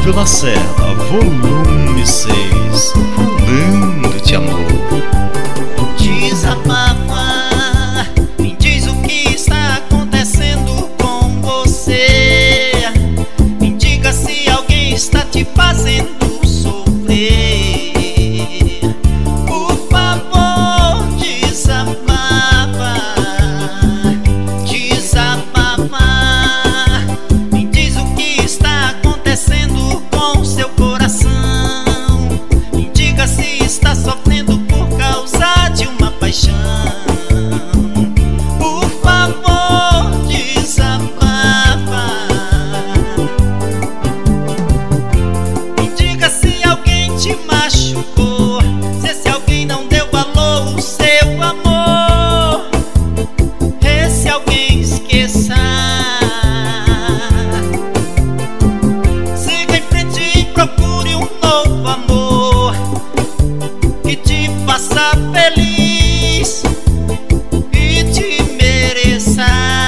pela Serra, volume 6, falando de amor. Desabafa, me diz o que está acontecendo com você. Me diga se alguém está te fazendo sofrer. Por favor, desabafa, desabafa. Me diz o que está acontecendo com seu coração. Me diga se está sofrendo por causa de uma paixão. Por favor, desabafa. Me diga se alguém te machucou, se esse alguém não deu valor ao seu amor. Esse alguém esqueça. Siga em frente e procure um novo amor que te faça feliz e te mereça.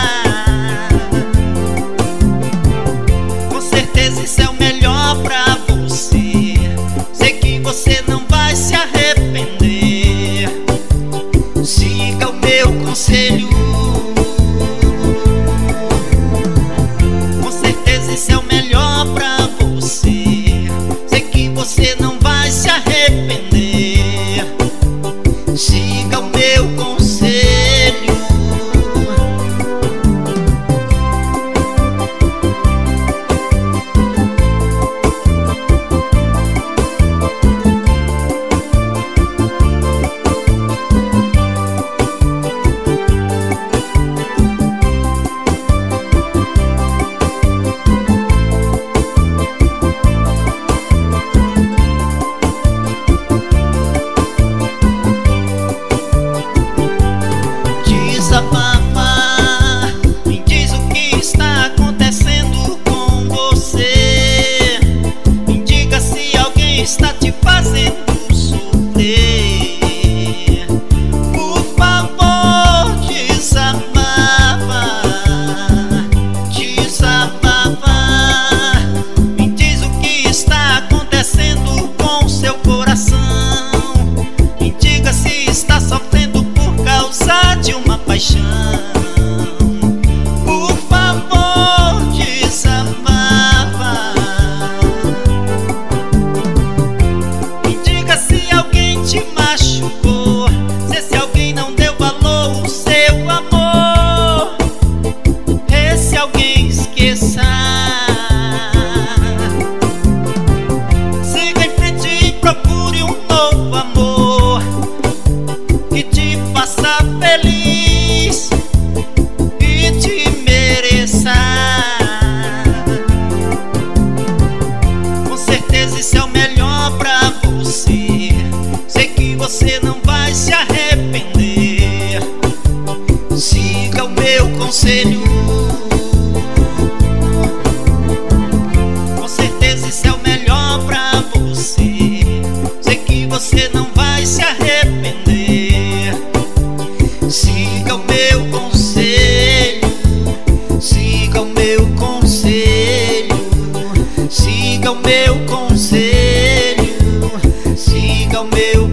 Com certeza isso é o melhor pra você. Sei que você não vai se arrepender. Siga o meu conselho. Com certeza isso é o melhor pra você. Sei que você não vai se arrepender. Siga o meu conselho. Desabafa, me diz o que está acontecendo com você. Me diga se alguém está te fazendo sofrer. Por favor, desabafa, desabafa. Me diz o que está acontecendo com seu coração. Me diga se está sofrendo por causa de uma paixão. Por favor, desabafa. Me diga se alguém te machucou, se esse alguém não deu valor ao seu amor. Esse alguém esqueça. Siga em frente e procure um novo amor que te faça feliz e te mereça. Com certeza isso é o melhor pra você. Sei que você não vai se arrepender. Siga o meu conselho. Com certeza isso é o melhor pra você. Sei que você não vai se arrepender. Siga o meu conselho. Siga o meu conselho. Siga o meu conselho. Siga o meu